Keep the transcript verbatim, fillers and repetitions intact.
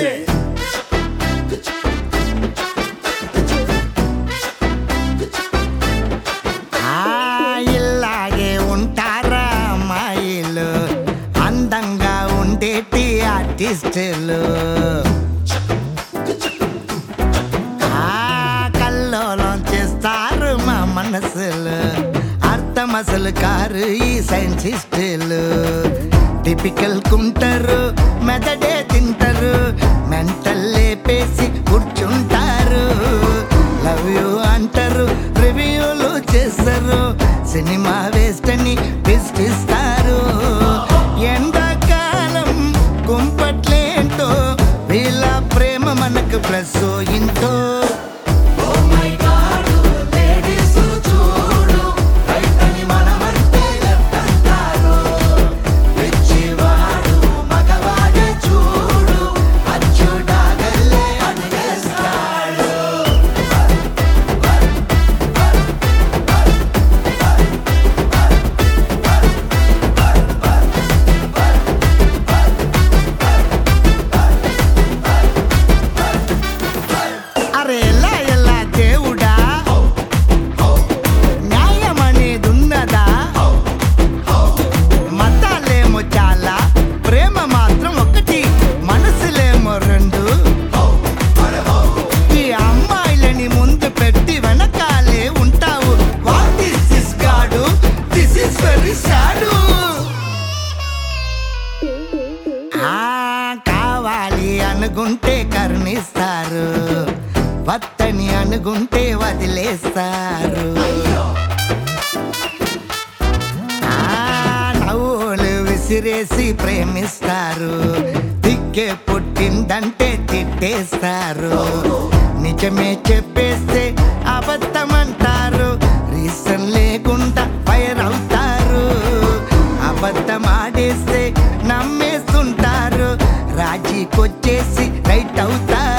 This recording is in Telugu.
ఇలాగే ఉంటారా అమ్మాయిలు, అందంగా ఉండేటి ఆర్టిస్టులు. కల్లోలం చేస్తారు మా మనసులు, అర్థం అసలు కారు ఈ సైంటిస్టులు. టిపికల్ కుంటారు, మెదడే తింటారు, మెంటల్ లేపేసి కూర్చుంటారు. లవ్ యూ అంటారు, రివ్యూలు చేస్తారు, సినిమా వేస్ట్ అని పిస్టిస్తారు. ఎండాకాలం కుంపట్లేంటో, వీళ్ళ ప్రేమ మనకు ప్లస్ ఇంతో. కావాలి అనుకుంటే కరుణిస్తారు, వత్తని అనుకుంటే వదిలేస్తారు. నవ్వులు విసిరేసి ప్రేమిస్తారు, దిక్కే పుట్టిందంటే తిట్టేస్తారు. నిజమే చెప్పేస్తే అబద్ధమంటారు, రీజన్ లేకుండా ఫైర్ అవుతారు. అబద్ధం ఆడేస్తే నమ్మేస్తుంటారు, రాజీకొచ్చేసి రైట్ అవుతారు.